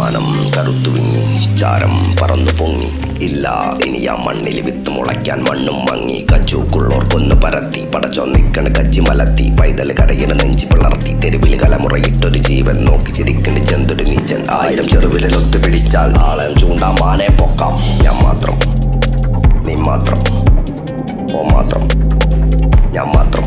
മാനം കറുത്തു വിങ്ങി, ചാരം പറന്നു പൊങ്ങി. ഇല്ല ഇനി ആ മണ്ണിൽ വിത്ത് മുളയ്ക്കാൻ മണ്ണും മങ്ങി. കച്ചൂക്കുള്ളോർ കൊന്നു പരത്തി, പടച്ചോ നിക്കണ് കച്ചി മലത്തി. പൈതൽ കരയിന് നെഞ്ചി പിളർത്തി, തെരുവിൽ കലമുറയിട്ടൊരു ജീവൻ നോക്കി ചിരിക്കണ്ട് ചെന്തൊരു നീച്ചൻ. 1000 ചെറുവിരലൊത്തു പിടിച്ചാൽ ആളെ ചൂണ്ടാ മാനെ പൊക്കാം. ഞാൻ മാത്രം, നീ മാത്രം, ഓ മാത്രം, ഞാൻ മാത്രം.